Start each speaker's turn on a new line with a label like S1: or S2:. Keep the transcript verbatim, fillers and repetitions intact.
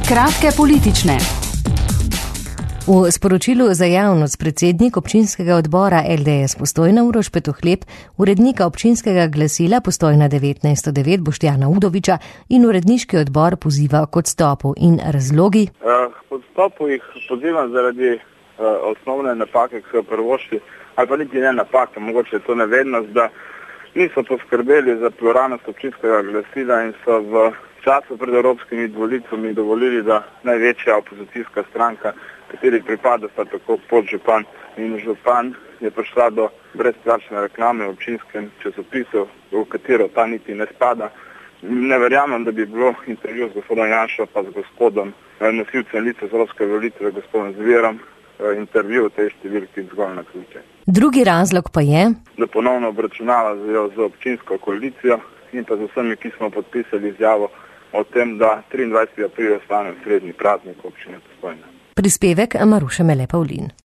S1: Kratke politične. V sporočilu za javnost predsednik občinskega odbora L D S Postojna Uroš Petuhleb, urednika občinskega glasila Postojna devetnajst devet Boštjana Udoviča in uredniški odbor poziva k odstopu in razlogi.
S2: K odstopu jih pozivam zaradi uh, osnovne napake, ki so prvošli, ali pa niti ne napake, mogoče je to nevednost, da niso poskrbeli za pluralnost občinskega glasila in so v času pred evropskimi volitvami dovolili, da največja opozicijska stranka, kateri pripada sta tako podžupan in župan, je prišla do brezplačne reklame v občinskem časopisu, v katero ta niti ne spada. Ne verjamem, da bi bilo intervju z gospodom Janšo pa z gospodom nosilcem lice z evropske volitve, gospodom Zverom, intervju v tej številki zgolj na ključe.
S1: Drugi razlog pa je,
S2: da ponovno obračunava z občinsko koalicijo in pa z vsemi, ki smo podpisali izjavo o tem, da triindvajsetega aprila ostane srednji praznik občine Postojna.
S1: Prispevek Maruše Mele Pavlin.